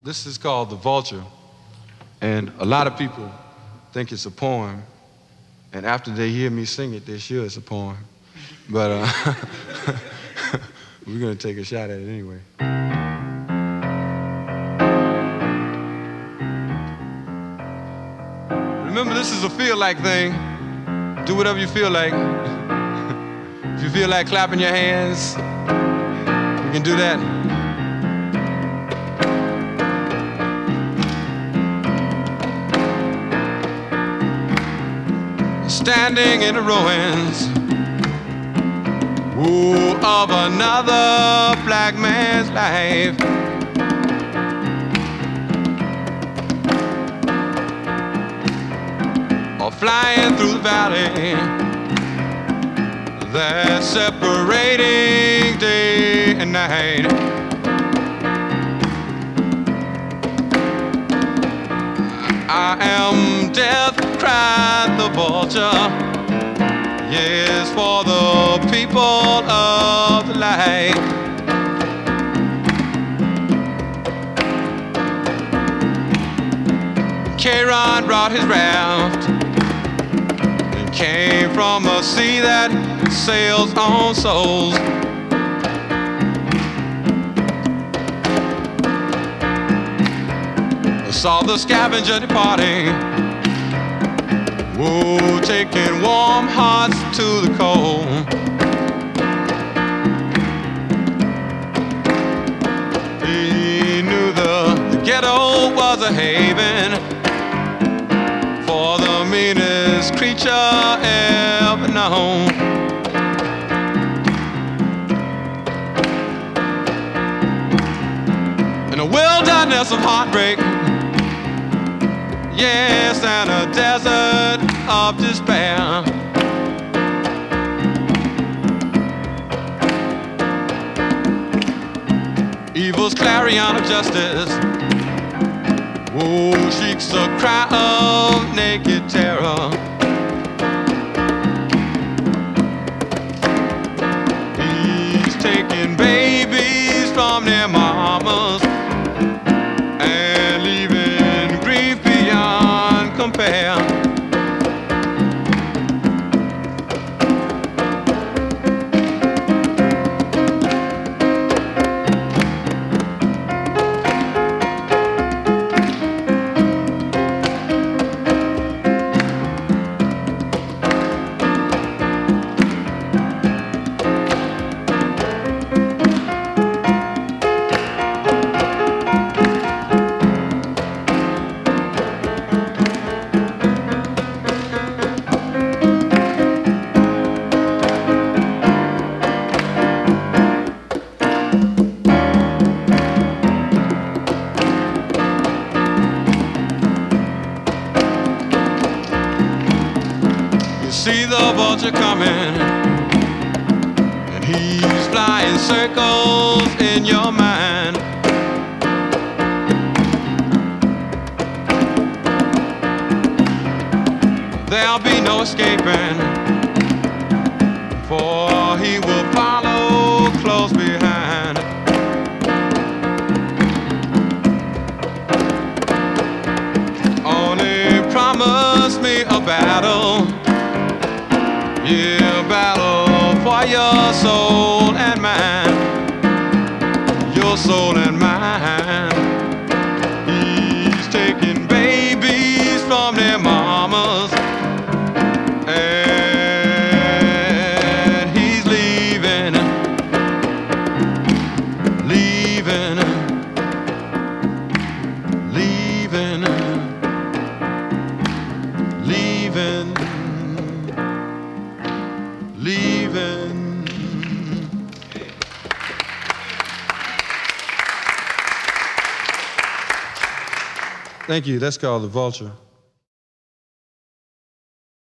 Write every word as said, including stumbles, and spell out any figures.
This is called The Vulture, and a lot of people think it's a poem, and after they hear me sing it, they're sure it's a poem. But uh, we're gonna take a shot at it anyway. Remember, this is a feel-like thing. Do whatever you feel like. If you feel like clapping your hands, you can do that. Standing in the ruins, ooh, of another black man's life. Or flying through the valley that's separating day and night. I am death, cried the vulture, yes, for the people of the light. Charon brought his raft and came from a sea that sails on souls. Saw the scavenger departing, whoa, taking warm hearts to the cold. He knew the, the ghetto was a haven for the meanest creature ever known. In a wilderness of heartbreak, yes, and a desert of despair. Evil's clarion of justice, oh, shrieks a cry of naked terror. He's taking babies from their mamas and leaving grief beyond compare. See the vulture coming, and he's flying circles in your mind. There'll be no escaping, for he will follow close behind. Only promise me a battle, yeah, battle for your soul and mine, your soul and mine. He's taking babies from their mamas, and he's leaving, leaving, leaving, leaving. Leaving. Thank you. That's called The Vulture.